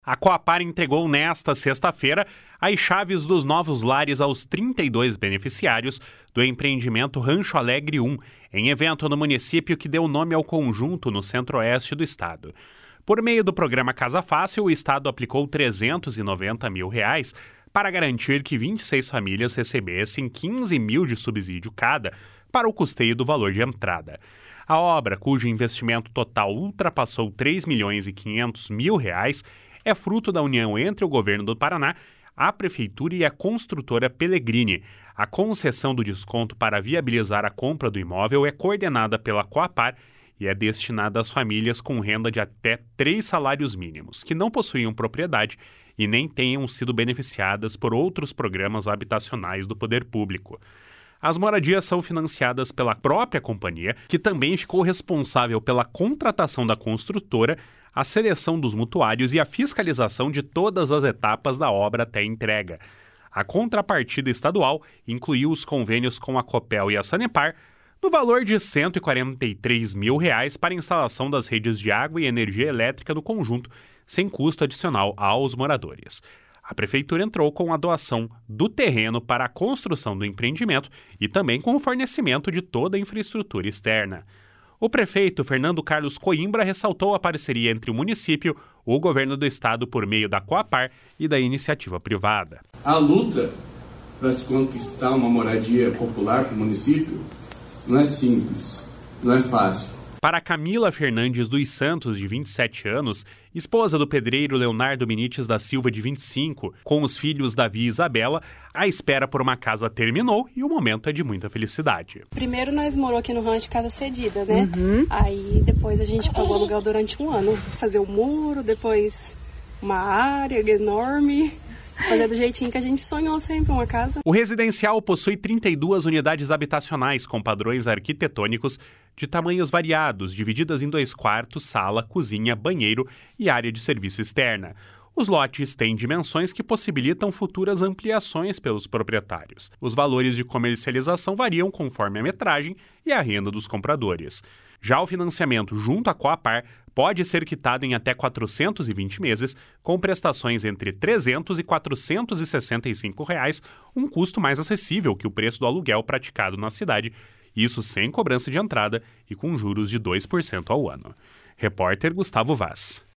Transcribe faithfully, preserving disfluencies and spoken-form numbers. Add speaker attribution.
Speaker 1: A Coapar entregou nesta sexta-feira as chaves dos novos lares aos trinta e dois beneficiários do empreendimento Rancho Alegre um, em evento no município que deu nome ao conjunto no centro-oeste do estado. Por meio do programa Casa Fácil, o estado aplicou trezentos e noventa mil reais para garantir que vinte e seis famílias recebessem quinze mil de subsídio cada para o custeio do valor de entrada. A obra, cujo investimento total ultrapassou três milhões e quinhentos mil reais, é fruto da união entre o governo do Paraná, a prefeitura e a construtora Pellegrini. A concessão do desconto para viabilizar a compra do imóvel é coordenada pela Coapar e é destinada às famílias com renda de até três salários mínimos, que não possuíam propriedade e nem tenham sido beneficiadas por outros programas habitacionais do poder público. As moradias são financiadas pela própria companhia, que também ficou responsável pela contratação da construtora, a seleção dos mutuários e a fiscalização de todas as etapas da obra até a entrega. A contrapartida estadual incluiu os convênios com a Copel e a Sanepar, no valor de cento e quarenta e três mil reais para a instalação das redes de água e energia elétrica do conjunto, sem custo adicional aos moradores. A prefeitura entrou com a doação do terreno para a construção do empreendimento e também com o fornecimento de toda a infraestrutura externa. O prefeito Fernando Carlos Coimbra ressaltou a parceria entre o município, o governo do estado por meio da Coapar e da iniciativa privada.
Speaker 2: A luta para se conquistar uma moradia popular para o município não é simples, não é fácil.
Speaker 1: Para Camila Fernandes dos Santos, de vinte e sete anos, esposa do pedreiro Leonardo Benites da Silva, de vinte e cinco, com os filhos Davi e Isabela, a espera por uma casa terminou e o momento é de muita felicidade.
Speaker 3: Primeiro nós morou aqui no rancho casa cedida, né?
Speaker 4: Uhum.
Speaker 3: Aí depois a gente pagou aluguel durante um ano. Fazer o muro, depois uma área enorme. Fazer do jeitinho que a gente sonhou sempre, uma casa.
Speaker 1: O residencial possui trinta e duas unidades habitacionais com padrões arquitetônicos de tamanhos variados, divididas em dois quartos, sala, cozinha, banheiro e área de serviço externa. Os lotes têm dimensões que possibilitam futuras ampliações pelos proprietários. Os valores de comercialização variam conforme a metragem e a renda dos compradores. Já o financiamento junto à Coapar pode ser quitado em até quatrocentos e vinte meses, com prestações entre trezentos e quatrocentos e sessenta e cinco reais, um custo mais acessível que o preço do aluguel praticado na cidade, isso sem cobrança de entrada e com juros de dois por cento ao ano. Repórter Gustavo Vaz.